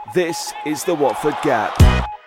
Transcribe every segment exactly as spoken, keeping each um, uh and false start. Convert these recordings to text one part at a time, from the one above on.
This is the Watford Gap.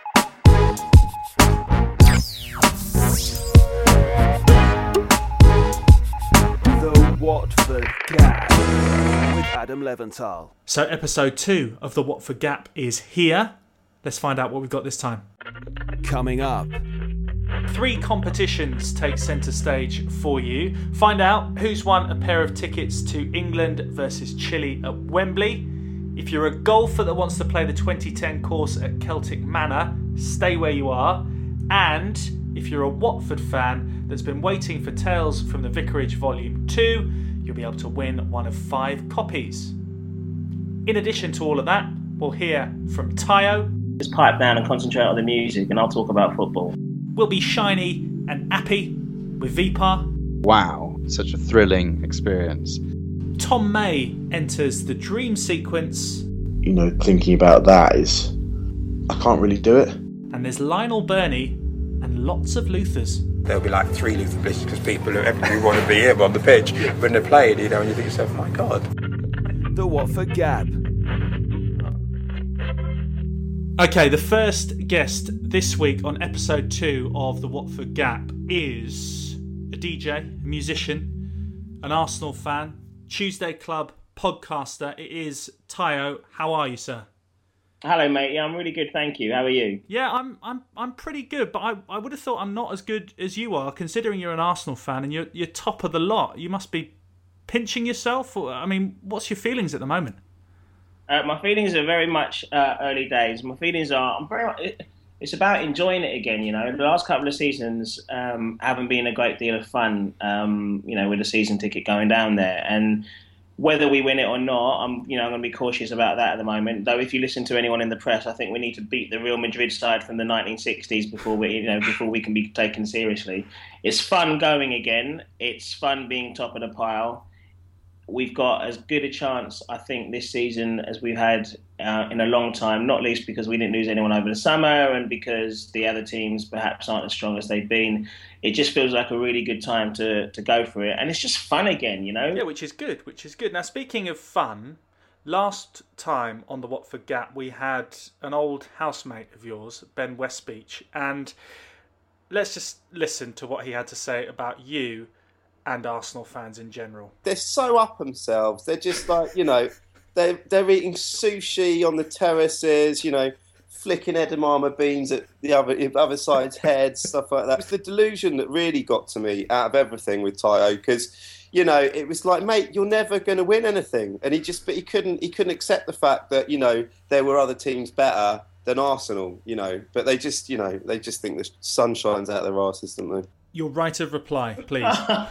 The Watford Gap with Adam Leventhal. So episode two of the Watford Gap is here. Let's find out what we've got this time. Coming up. Three competitions take centre stage for you. Find out who's won a pair of tickets to England versus Chile at Wembley. If you're a golfer that wants to play the twenty ten course at Celtic Manor, stay where you are. And if you're a Watford fan that's been waiting for Tales from the Vicarage Volume two, you'll be able to win one of five copies. In addition to all of that, we'll hear from Tayo. Just pipe down and concentrate on the music and I'll talk about football. We'll be Shiny and Appy with Vipar. Wow, such a thrilling experience. Tom May enters the dream sequence. You know, thinking about that is, I can't really do it. And there's Lionel Burney and lots of Luthers. There'll be like three Luther blisters because people who everybody want to be here on the pitch when they're playing, you know, and you think to yourself, my God. The Watford Gap. Okay, the first guest this week on episode two of the Watford Gap is a D J, a musician, an Arsenal fan, Tuesday Club podcaster. It is Tayo. How are you, sir? Hello, mate. Yeah, I'm really good, thank you. How are you? Yeah, I'm I'm I'm pretty good, but I, I would have thought I'm not as good as you are, considering you're an Arsenal fan and you're you're top of the lot. You must be pinching yourself. Or, I mean, what's your feelings at the moment? Uh, my feelings are very much uh, early days. My feelings are, I'm very much, it, it's about enjoying it again, you know. The last couple of seasons um, haven't been a great deal of fun, um, you know, with the season ticket going down there. And whether we win it or not, I'm, you know, I'm going to be cautious about that at the moment. Though if you listen to anyone in the press, I think we need to beat the Real Madrid side from the nineteen sixties before we, you know, before we can be taken seriously. It's fun going again. It's fun being top of the pile. We've got as good a chance, I think, this season as we've had uh, in a long time, not least because we didn't lose anyone over the summer and because the other teams perhaps aren't as strong as they've been. It just feels like a really good time to, to go for it. And it's just fun again, you know? Yeah, which is good, which is good. Now, speaking of fun, last time on the Watford Gap, we had an old housemate of yours, Ben Westbeach, and let's just listen to what he had to say about you and Arsenal fans in general. They're so up themselves. They're just like, you know, they're, they're eating sushi on the terraces, you know, flicking edamame beans at the other the other side's heads, stuff like that. It's the delusion that really got to me out of everything with Tayo, because, you know, it was like, mate, you're never going to win anything. And he just, but he couldn't, he couldn't accept the fact that, you know, there were other teams better than Arsenal, you know, but they just, you know, they just think the sun shines out their asses, don't they? Your right of reply, please.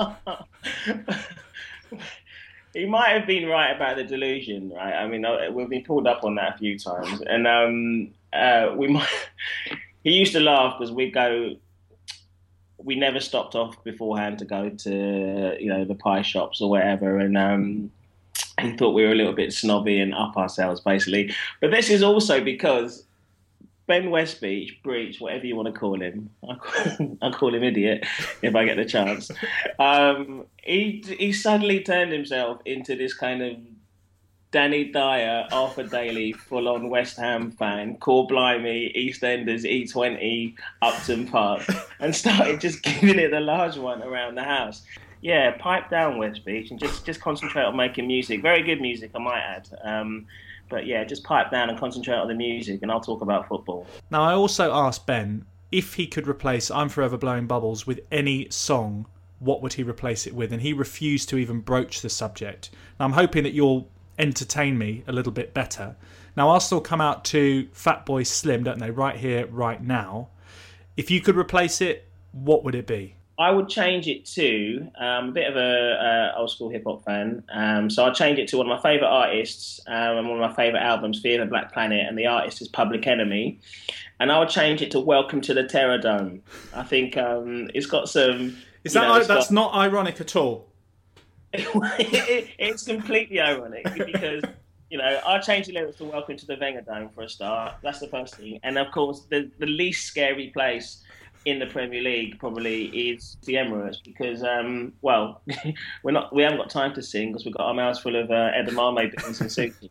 He might have been right about the delusion, right? I mean, we've been pulled up on that a few times, and um, uh, we might. He used to laugh because we go. We never stopped off beforehand to go to, you know, the pie shops or whatever, and um, he thought we were a little bit snobby and up ourselves, basically. But this is also because Ben Westbeach, Breach, whatever you want to call him, I'll call, I'll call him idiot if I get the chance. Um, he he suddenly turned himself into this kind of Danny Dyer, Arthur Daly, full-on West Ham fan, Core Blimey, EastEnders, E twenty, Upton Park, and started just giving it the large one around the house. Yeah, pipe down, Westbeach, and just, just concentrate on making music. Very good music, I might add. Um, But yeah, just pipe down and concentrate on the music and I'll talk about football. Now, I also asked Ben if he could replace I'm Forever Blowing Bubbles with any song, what would he replace it with? And he refused to even broach the subject. Now, I'm hoping that you'll entertain me a little bit better. Now, Arsenal come out to Fatboy Slim, don't they? Right here, right now. If you could replace it, what would it be? I would change it to um, a bit of a uh, old school hip hop fan, um, so I'd change it to one of my favourite artists um, and one of my favourite albums, Fear the Black Planet, and the artist is Public Enemy, and I would change it to Welcome to the Terror Dome. I think um, it's got some. Is that know, like, that's got... not ironic at all? it, it's completely ironic because, you know, I changed the lyrics to Welcome to the Wenger Dome for a start. That's the first thing, and of course the the least scary place in the Premier League probably is the Emirates because, um, well, we're not we haven't got time to sing because we've got our mouths full of uh, edamame beans and sushi.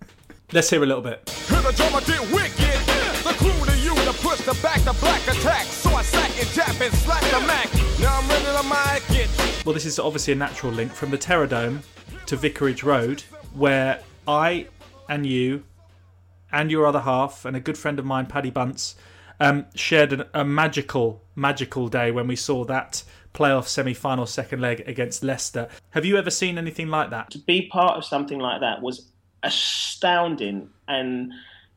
Let's hear a little bit. The drummer did wicked. The clue to you to push the back the black attack. So I sack and jab and slap the Mac. Now I'm ready to mic it. Well, this is obviously a natural link from the Terror Dome to Vicarage Road, where I and you and your other half and a good friend of mine, Paddy Bunce, um, shared an, a magical, magical day when we saw that playoff semi-final second leg against Leicester. Have you ever seen anything like that? To be part of something like that was astounding and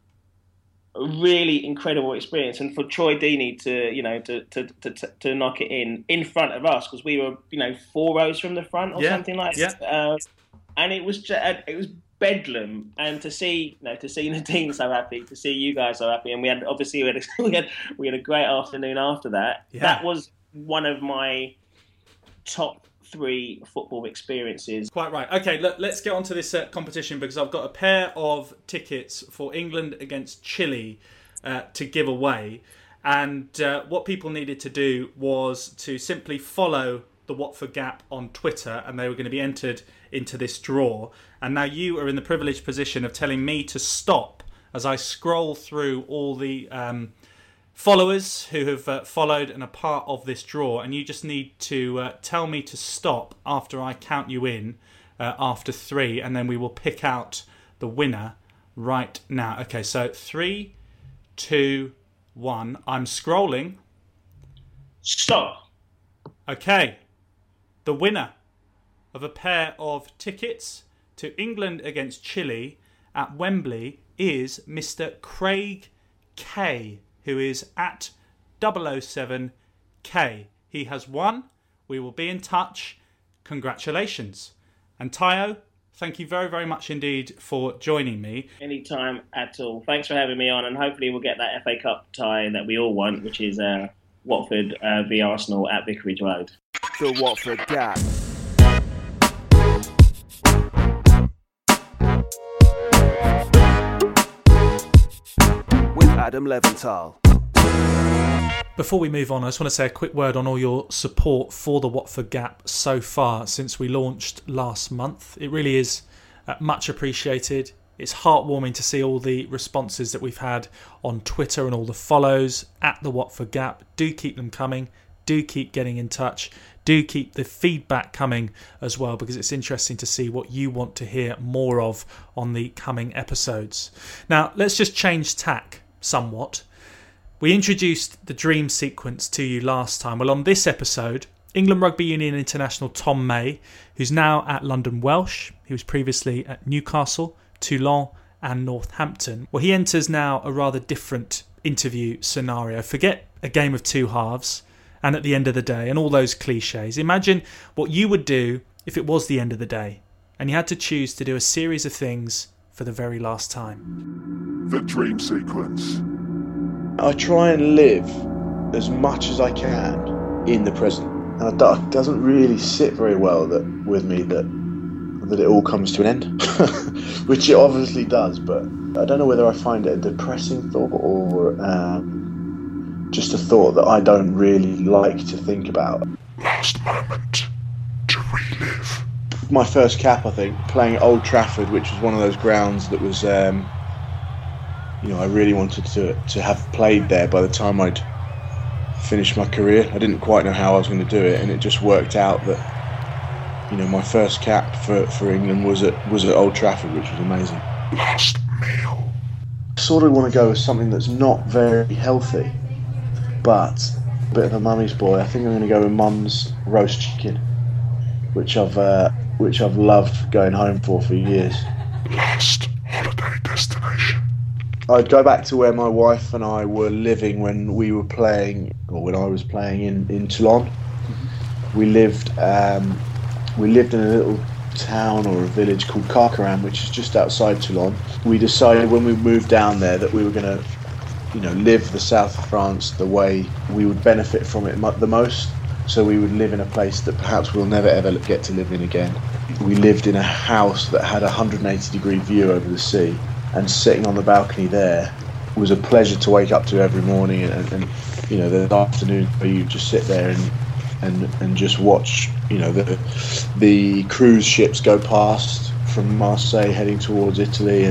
a really incredible experience, and for Troy Deeney to you know to to to, to knock it in in front of us, because we were you know four rows from the front or yeah. something like yeah. that, uh, and it was just, it was bedlam. And to see you know to see Nadine so happy, to see you guys so happy, and we had obviously we had a, we had we had a great afternoon after that. Yeah. That was one of my top three football experiences. Quite right. Okay, look, let's get on to this uh, competition, because I've got a pair of tickets for England against Chile uh, to give away. And uh, what people needed to do was to simply follow the Watford Gap on Twitter, and they were going to be entered into this draw. And now you are in the privileged position of telling me to stop as I scroll through all the um, followers who have uh, followed and are part of this draw, and you just need to uh, tell me to stop after I count you in uh, after three, and then we will pick out the winner right now. Okay, so three, two, one. I'm scrolling. Stop. Okay, the winner of a pair of tickets to England against Chile at Wembley is Mister Craig K, who is at double oh seven K. He has won. We will be in touch. Congratulations. And Tayo, thank you very, very much indeed for joining me. Anytime at all. Thanks for having me on, and hopefully we'll get that F A Cup tie that we all want, which is uh, Watford uh, v Arsenal at Vicarage Road. The Watford Gap. With Adam Leventhal. Before we move on, I just want to say a quick word on all your support for the Watford Gap so far since we launched last month. It really is uh, much appreciated. It's heartwarming to see all the responses that we've had on Twitter and all the follows at the Watford Gap. Do keep them coming. Do keep getting in touch. Do keep the feedback coming as well, because it's interesting to see what you want to hear more of on the coming episodes. Now, let's just change tack somewhat. We introduced the dream sequence to you last time. Well, on this episode, England Rugby Union international Tom May, who's now at London Welsh, he was previously at Newcastle, Toulon and Northampton. Well, he enters now a rather different interview scenario. Forget a game of two halves and at the end of the day and all those cliches. Imagine what you would do if it was the end of the day and you had to choose to do a series of things for the very last time. The dream sequence. I try and live as much as I can in the present, and it doesn't really sit very well that with me that that it all comes to an end, which it obviously does. But I don't know whether I find it a depressing thought or um, just a thought that I don't really like to think about. Last moment to relive. My first cap, I think, playing at Old Trafford, which was one of those grounds that was. Um, You know, I really wanted to to have played there by the time I'd finished my career. I didn't quite know how I was going to do it, and it just worked out that, you know, my first cap for, for England was at was at Old Trafford, which was amazing. Last meal. I sort of want to go with something that's not very healthy, but a bit of a mummy's boy. I think I'm going to go with Mum's roast chicken, which I've uh, which I've loved going home for for years. Last holiday destination. I'd go back to where my wife and I were living when we were playing, or when I was playing in, in Toulon. Mm-hmm. We lived um, we lived in a little town or a village called Carcaran, which is just outside Toulon. We decided when we moved down there that we were going to, you know, live the south of France the way we would benefit from it the most. So we would live in a place that perhaps we'll never ever get to live in again. We lived in a house that had a one hundred eighty degree view over the sea. And sitting on the balcony there was a pleasure to wake up to every morning, and, and, and you know, the afternoon where you just sit there and and and just watch, you know, the the cruise ships go past from Marseille heading towards Italy, and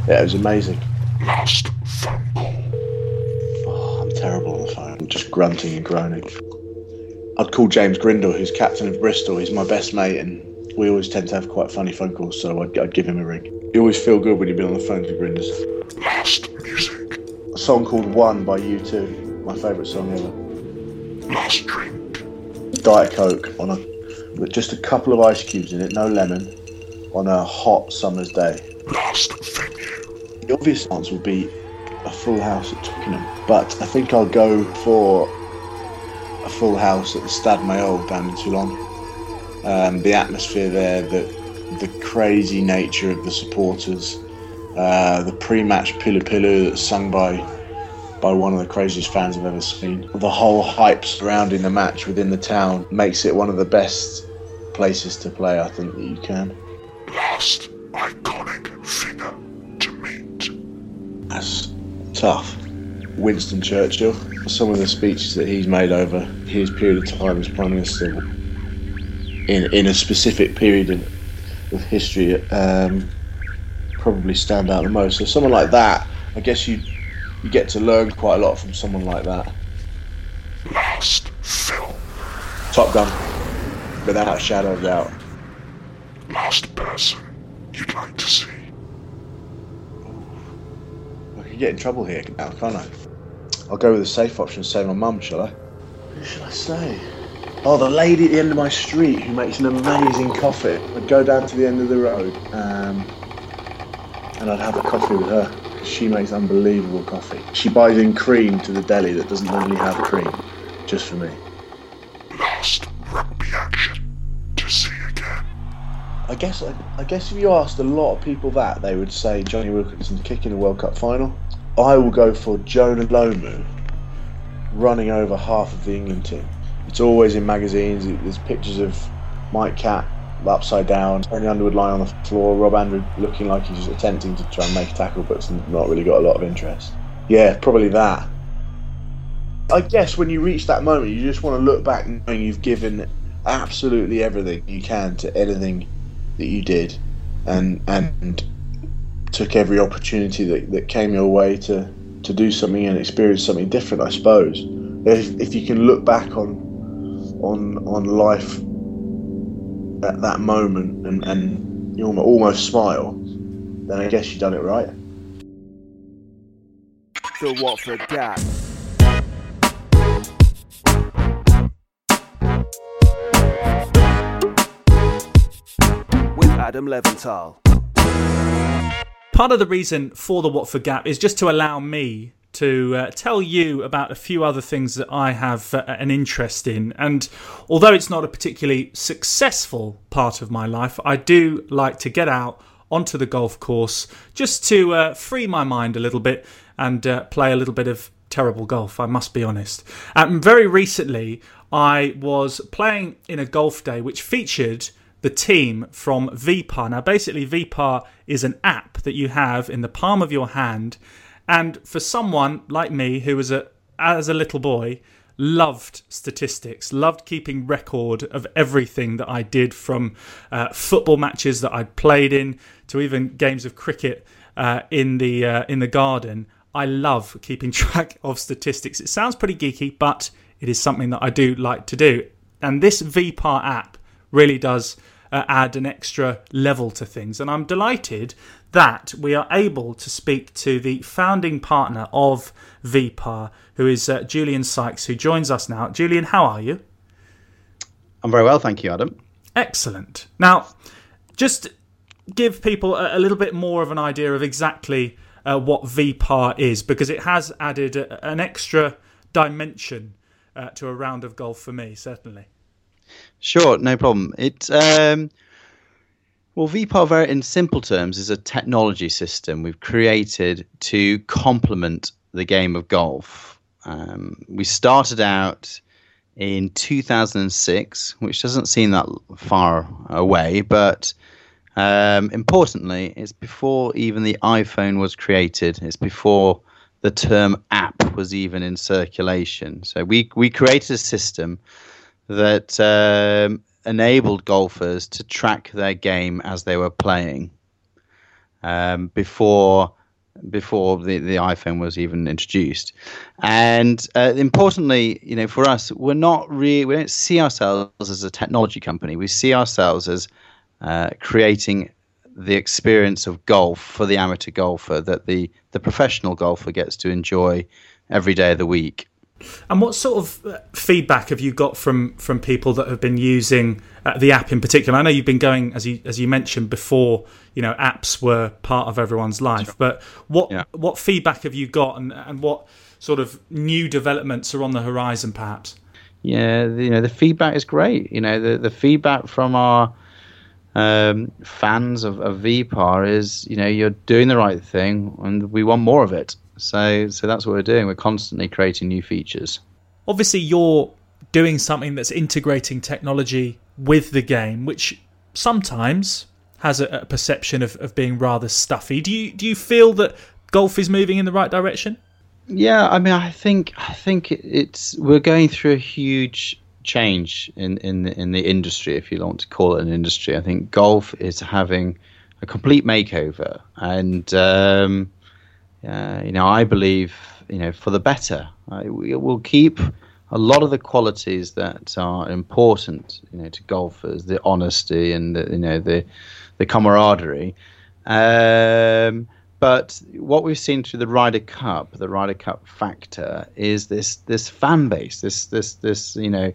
Yeah, it was amazing. Last phone call. Oh, I'm terrible on the phone. I'm just grunting and groaning. I'd call James Grindle, who's captain of Bristol. He's my best mate, and we always tend to have quite funny phone calls, so I'd, I'd give him a ring. You always feel good when you've been on the phone to Grinders. Last music. A song called One by U two, my favourite song ever. Last drink. Diet Coke on a with just a couple of ice cubes in it, no lemon, on a hot summer's day. Last venue. The obvious answer would be a full house at Twickenham, but I think I'll go for a full house at the Stade Mayol down in Toulon. Um, the atmosphere there, the the crazy nature of the supporters, uh, the pre-match Pilu Pilu that's sung by by one of the craziest fans I've ever seen. The whole hype surrounding the match within the town makes it one of the best places to play, I think, that you can. Last iconic figure to meet. That's tough. Winston Churchill. Some of the speeches that he's made over his period of time as Prime Minister in in a specific period in, of history um, probably stand out the most. So someone like that, I guess you you get to learn quite a lot from someone like that. Last film. Top Gun, without a shadow of doubt. Last person you'd like to see. I could get in trouble here now, can't I? I'll go with the safe option, say my mum, shall I? Who should I say? Oh, the lady at the end of my street who makes an amazing coffee. I'd go down to the end of the road um, and I'd have a coffee with her. She makes unbelievable coffee. She buys in cream to the deli that doesn't normally have cream, just for me. Last rugby action to see again. I guess I, I guess if you asked a lot of people that, they would say Johnny Wilkinson kicking the World Cup final. I will go for Jonah Lomu running over half of the England team. It's always in magazines. There's pictures of Mike Catt upside down, Tony Underwood lying on the floor, Rob Andrew looking like he's attempting to try and make a tackle but it's not really got a lot of interest. Yeah, probably that. I guess when you reach that moment, you just want to look back knowing you've given absolutely everything you can to anything that you did, and and took every opportunity that, that came your way to, to do something and experience something different, I suppose. If if you can look back on on on life at that moment and, and you almost smile, then I guess you've done it right. The Watford Gap. With Adam Leventhal. Part of the reason for the Watford Gap is just to allow me to uh, tell you about a few other things that I have uh, an interest in. And although it's not a particularly successful part of my life, I do like to get out onto the golf course just to uh, free my mind a little bit and uh, play a little bit of terrible golf, I must be honest. Um, very recently, I was playing in a golf day which featured the team from V P A R. Now, basically, V P A R is an app that you have in the palm of your hand. And for someone like me, who was a, as a little boy, loved statistics, loved keeping record of everything that I did, from uh, football matches that I'd played in to even games of cricket uh, in the uh, in the garden, I love keeping track of statistics. It sounds pretty geeky, but it is something that I do like to do. And this V P A R app really does uh, add an extra level to things. And I'm delighted that we are able to speak to the founding partner of V P A R, who is uh, Julian Sykes, who joins us now. Julian, how are you? I'm very well, thank you, Adam. Excellent. Now, just give people a, a little bit more of an idea of exactly uh, what V P A R is, because it has added a, an extra dimension uh, to a round of golf for me, certainly. Sure, no problem. It um, well, V P A R, very in simple terms, is a technology system we've created to complement the game of golf. Um, we started out in two thousand six, which doesn't seem that far away, but um, importantly, it's before even the iPhone was created. It's before the term app was even in circulation. So we we created a system that um, enabled golfers to track their game as they were playing. um, before before the, the iPhone was even introduced. And uh, importantly, you know, for us, we're not really, we don't see ourselves as a technology company. We see ourselves as uh, creating the experience of golf for the amateur golfer that the, the professional golfer gets to enjoy every day of the week. And what sort of feedback have you got from, from people that have been using uh, the app in particular? I know you've been going, as you as you mentioned before, you know, apps were part of everyone's life. Sure. But what yeah. what feedback have you got, and, and what sort of new developments are on the horizon, perhaps? Yeah, you know, the feedback is great. You know, the, the feedback from our um, fans of, of V P A R is, you know, you're doing the right thing, and we want more of it. So, so that's what we're doing. We're constantly creating new features. Obviously, you're doing something that's integrating technology with the game, which sometimes has a, a perception of, of being rather stuffy. Do you do you feel that golf is moving in the right direction? Yeah, I mean, I think I think it's we're going through a huge change in in the, in the industry, if you want to call it an industry. I think golf is having a complete makeover, and um, uh, you know, I believe, you know, for the better. I, we will keep a lot of the qualities that are important, you know, to golfers, the honesty and the, you know, the the camaraderie. Um, but what we've seen through the Ryder Cup, the Ryder Cup factor, is this this fan base, this this this you know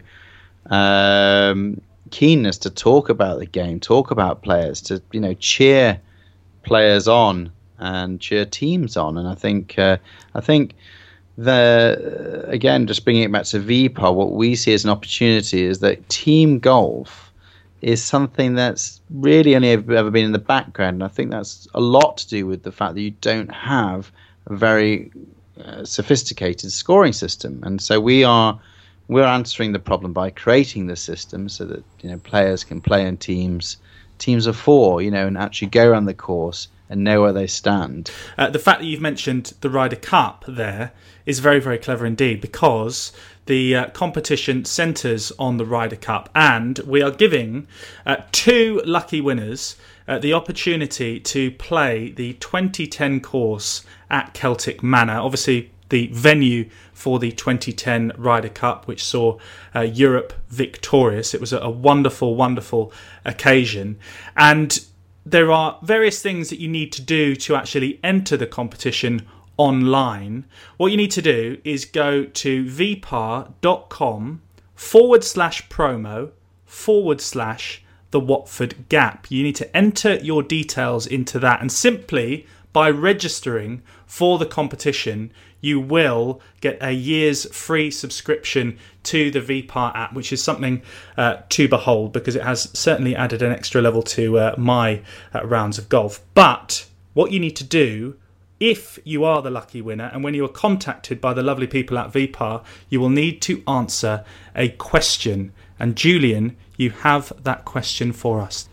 um, keenness to talk about the game, talk about players, to you know cheer players on and cheer teams on. And I think uh, I think. The again, just bringing it back to V P A R, what we see as an opportunity is that team golf is something that's really only ever, ever been in the background. And I think that's a lot to do with the fact that you don't have a very uh, sophisticated scoring system. And so we are we're answering the problem by creating the system so that you know players can play in teams, teams of four, you know, and actually go around the course and know where they stand. Uh, the fact that you've mentioned the Ryder Cup there is very, very clever indeed, because the uh, competition centres on the Ryder Cup, and we are giving uh, two lucky winners uh, the opportunity to play the twenty ten course at Celtic Manor. Obviously, the venue for the twenty ten Ryder Cup, which saw uh, Europe victorious. It was a, a wonderful, wonderful occasion. And there are various things that you need to do to actually enter the competition online. What you need to do is go to vpar.com forward slash promo forward slash the Watford Gap. You need to enter your details into that, and simply by registering for the competition, you will get a year's free subscription to the V P A R app, which is something uh, to behold, because it has certainly added an extra level to uh, my uh, rounds of golf. But what you need to do, if you are the lucky winner, and when you are contacted by the lovely people at V P A R, you will need to answer a question. And Julian, you have that question for us.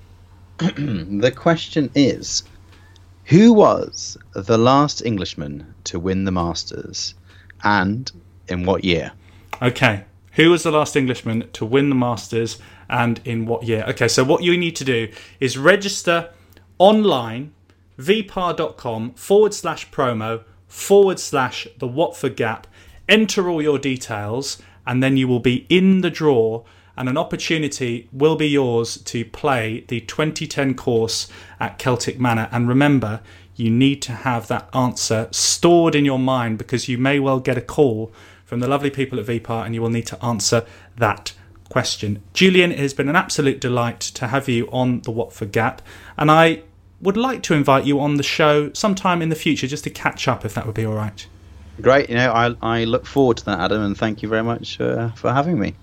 The question is, who was the last Englishman to win the Masters, and in what year? Okay, who was the last Englishman to win the Masters, and in what year? Okay, so what you need to do is register online, vpar.com forward slash promo forward slash the Watford Gap, enter all your details, and then you will be in the draw, and an opportunity will be yours to play the twenty ten course at Celtic Manor. And remember, you need to have that answer stored in your mind, because you may well get a call from the lovely people at V P A R and you will need to answer that question. Julian, it has been an absolute delight to have you on the Watford Gap, and I would like to invite you on the show sometime in the future just to catch up, if that would be all right. Great, you know, I I look forward to that, Adam, and thank you very much uh, for having me.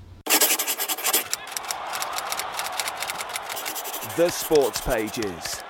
The Sports Pages.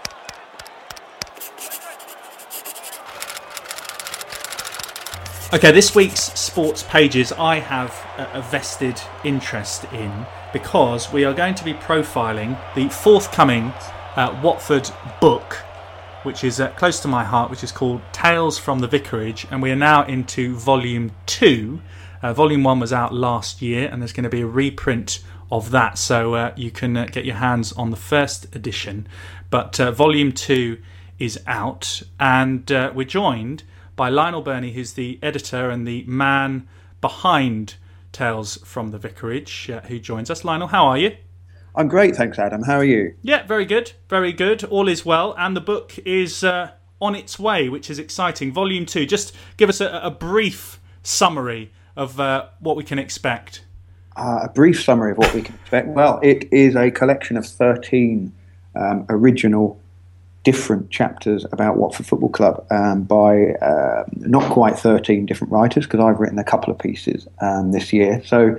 Okay, this week's Sports Pages I have a, a vested interest in, because we are going to be profiling the forthcoming uh, Watford book, which is uh, close to my heart, which is called Tales from the Vicarage, and we are now into volume two. Uh, volume one was out last year, and there's going to be a reprint of that, so uh, you can uh, get your hands on the first edition. But uh, volume two is out, and uh, we're joined by Lionel Birnie, who's the editor and the man behind Tales from the Vicarage, uh, who joins us. Lionel, how are you? I'm great, thanks, Adam. How are you? Yeah, very good, very good. All is well, and the book is uh, on its way, which is exciting. Volume two. Just give us a, a brief summary of uh, what we can expect. Uh, a brief summary of what we can expect. Well, it is a collection of thirteen um, original, different chapters about Watford Football Club um, by uh, not quite thirteen different writers, because I've written a couple of pieces um, this year. So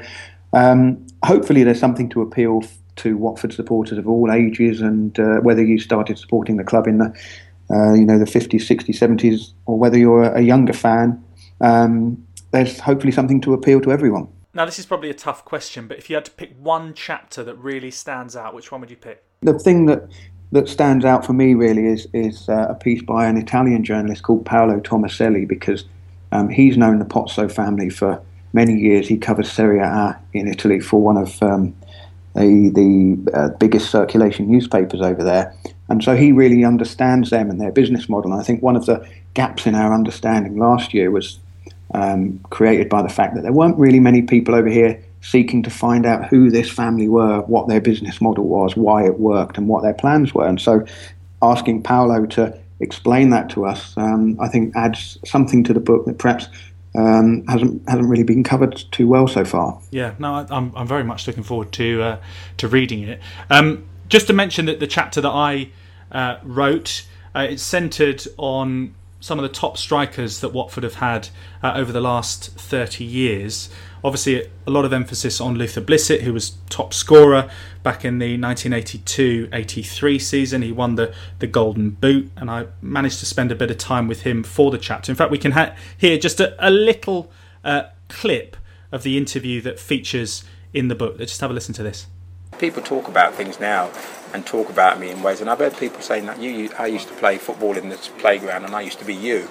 um, hopefully there's something to appeal to Watford supporters of all ages, and uh, whether you started supporting the club in the uh, you know the fifties, sixties, seventies, or whether you're a younger fan, um, there's hopefully something to appeal to everyone. Now, this is probably a tough question, but if you had to pick one chapter that really stands out, which one would you pick? The thing that that stands out for me really is is uh, a piece by an Italian journalist called Paolo Tomaselli, because um, he's known the Pozzo family for many years. He covers Serie A in Italy for one of um, the, the uh, biggest circulation newspapers over there. And so he really understands them and their business model. And I think one of the gaps in our understanding last year was um, created by the fact that there weren't really many people over here seeking to find out who this family were, what their business model was, why it worked, and what their plans were. And so asking Paolo to explain that to us, um, I think adds something to the book that perhaps um, hasn't hasn't really been covered too well so far. Yeah, no, I, I'm I'm very much looking forward to uh, to reading it. Um, just to mention that the chapter that I uh, wrote, uh, it's centred on some of the top strikers that Watford have had uh, over the last thirty years. Obviously, a lot of emphasis on Luther Blissett, who was top scorer back in the nineteen eighty-two eighty-three season. He won the, the Golden Boot, and I managed to spend a bit of time with him for the chapter. In fact, we can ha- hear just a, a little uh, clip of the interview that features in the book. Let's just have a listen to this. People talk about things now and talk about me in ways, and I've heard people saying that you, you, I used to play football in this playground and I used to be you.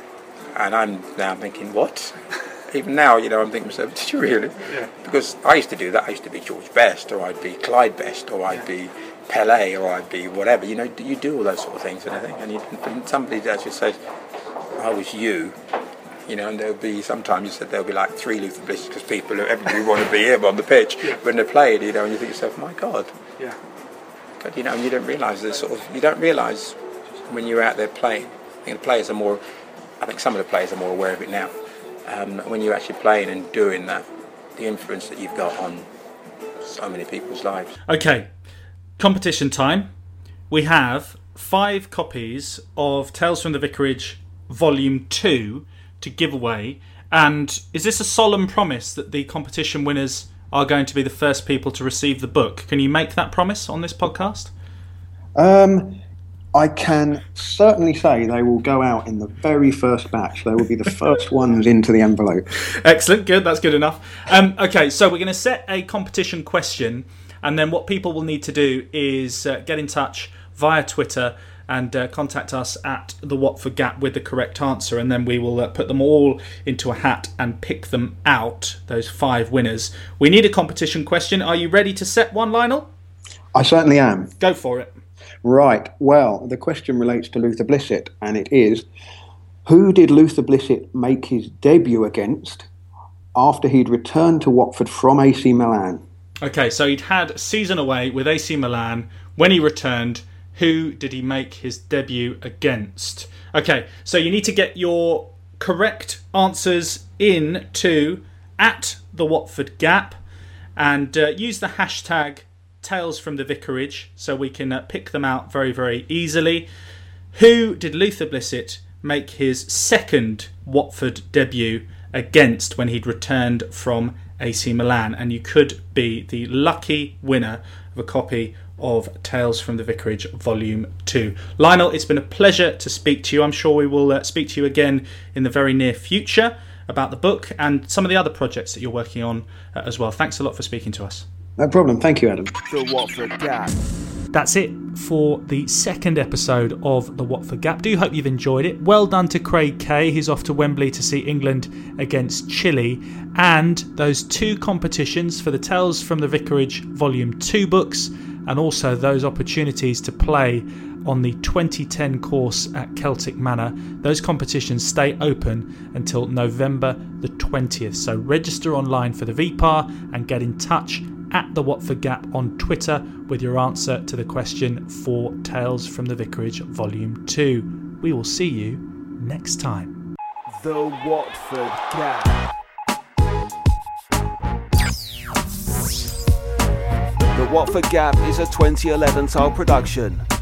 And I'm now thinking, what? Even now, you know, I'm thinking to myself, did you really? Yeah. Because I used to do that. I used to be George Best, or I'd be Clyde Best, or I'd be Pelé, or I'd be whatever. You know, you do all those sort of things, and I think, and, you, and somebody actually says, I was you. You know, and there'll be, sometimes you said there'll be like three Luther Blissett, because people, everybody want to be him on the pitch yeah. when they're playing, you know, and you think to yourself, my God. Yeah. God, you know, and you don't realise this sort of, you don't realise when you're out there playing. I think the players are more, I think some of the players are more aware of it now. Um, when you're actually playing and doing that, the influence that you've got on so many people's lives. Okay, competition time. We have five copies of Tales from the Vicarage Volume two to give away. And is this a solemn promise that the competition winners are going to be the first people to receive the book? Can you make that promise on this podcast? Um... I can certainly say they will go out in the very first batch. They will be the first ones into the envelope. Excellent, good, that's good enough. Um, okay, so we're going to set a competition question, and then what people will need to do is uh, get in touch via Twitter and uh, contact us at the Watford Gap with the correct answer, and then we will uh, put them all into a hat and pick them out, those five winners. We need a competition question. Are you ready to set one, Lionel? I certainly am. Go for it. Right, well, the question relates to Luther Blissett, and it is, who did Luther Blissett make his debut against after he'd returned to Watford from A C Milan? Okay, so he'd had a season away with A C Milan. When he returned, who did he make his debut against? Okay, so you need to get your correct answers in to at the Watford Gap, and uh, use the hashtag Tales from the Vicarage, so we can uh, pick them out very, very easily. Who did Luther Blissett make his second Watford debut against when he'd returned from A C Milan? And you could be the lucky winner of a copy of Tales from the Vicarage Volume two. Lionel, it's been a pleasure to speak to you. I'm sure we will uh, speak to you again in the very near future about the book and some of the other projects that you're working on uh, as well. Thanks a lot for speaking to us. No problem. Thank you, Adam. The Watford Gap. That's it for the second episode of The Watford Gap. Do hope you've enjoyed it. Well done to Craig Kay. He's off to Wembley to see England against Chile. And those two competitions for the Tales from the Vicarage Volume two books and also those opportunities to play on the twenty ten course at Celtic Manor. Those competitions stay open until November the twentieth. So register online for the V P A R and get in touch at the Watford Gap on Twitter with your answer to the question for Tales from the Vicarage Volume two. We will see you next time. The Watford Gap. The Watford Gap is a twenty eleven style production.